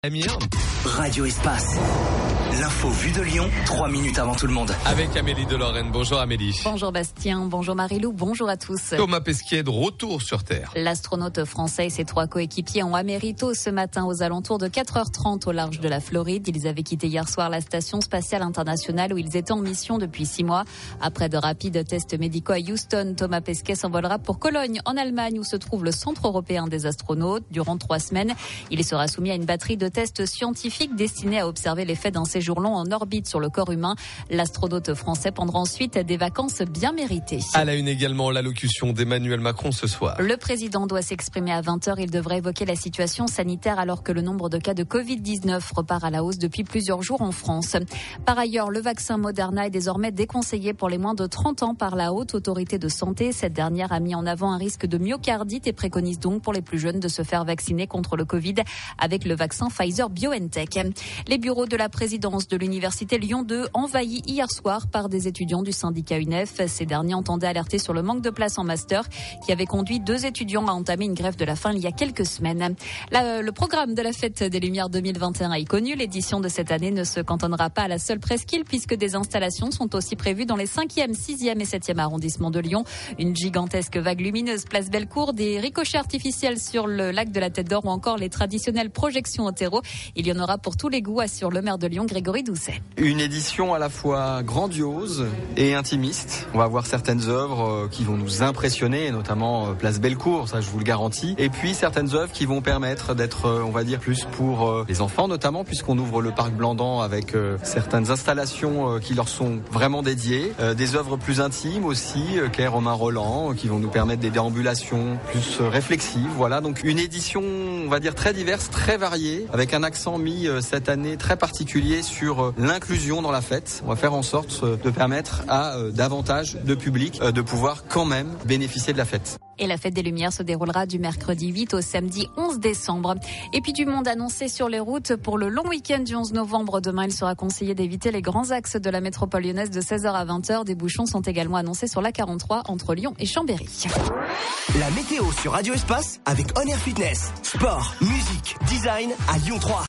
Amir. Radio Espace. L'info vue de Lyon, 3 minutes avant tout le monde. Avec Amélie de Lorraine. Bonjour Amélie. Bonjour Bastien, bonjour Marie-Lou, bonjour à tous. Thomas Pesquet est de retour sur Terre. L'astronaute français et ses 3 coéquipiers ont atterri tôt ce matin aux alentours de 4h30 au large de la Floride. Ils avaient quitté hier soir la station spatiale internationale où ils étaient en mission depuis 6 mois. Après de rapides tests médicaux à Houston, Thomas Pesquet s'envolera pour Cologne en Allemagne où se trouve le Centre européen des astronautes. Durant 3 semaines, il sera soumis à une batterie de tests scientifiques destinés à observer l'effet d'un séjour long en orbite sur le corps humain. L'astronaute français prendra ensuite des vacances bien méritées. À la une également, l'allocution d'Emmanuel Macron ce soir. Le président doit s'exprimer à 20h. Il devrait évoquer la situation sanitaire alors que le nombre de cas de Covid-19 repart à la hausse depuis plusieurs jours en France. Par ailleurs, le vaccin Moderna est désormais déconseillé pour les moins de 30 ans par la Haute Autorité de Santé. Cette dernière a mis en avant un risque de myocardite et préconise donc pour les plus jeunes de se faire vacciner contre le Covid avec le vaccin Pfizer-BioNTech. Les bureaux de la présidence de l'université Lyon 2 envahis hier soir par des étudiants du syndicat UNEF. Ces derniers entendaient alerter sur le manque de place en master qui avait conduit 2 étudiants à entamer une grève de la faim il y a quelques semaines. Le programme de la Fête des Lumières 2021 est connu. L'édition de cette année ne se cantonnera pas à la seule presqu'île puisque des installations sont aussi prévues dans les 5e, 6e et 7e arrondissements de Lyon. Une gigantesque vague lumineuse place Bellecour, des ricochets artificiels sur le lac de la Tête d'Or ou encore les traditionnelles projections au terreau. Il y en aura pour tous les goûts, assure le maire de Lyon, Grégory Doucet. Une édition à la fois grandiose et intimiste. On va voir certaines œuvres qui vont nous impressionner, notamment Place Bellecour, ça je vous le garantis. Et puis certaines œuvres qui vont permettre d'être, on va dire, plus pour les enfants notamment, puisqu'on ouvre le parc Blandan avec certaines installations qui leur sont vraiment dédiées. Des œuvres plus intimes aussi, qu'est Romain Roland, qui vont nous permettre des déambulations plus réflexives. Voilà, donc une édition, on va dire, très diverse, très variée, avec un accent mis cette année très particulier sur l'inclusion dans la fête. On va faire en sorte de permettre à davantage de public de pouvoir quand même bénéficier de la fête. Et la Fête des Lumières se déroulera du mercredi 8 au samedi 11 décembre. Et puis du monde annoncé sur les routes pour le long week-end du 11 novembre. Demain, il sera conseillé d'éviter les grands axes de la métropole lyonnaise de 16h à 20h. Des bouchons sont également annoncés sur la 43 entre Lyon et Chambéry. La météo sur Radio Espace avec On Air Fitness. Sport, musique, design à Lyon 3.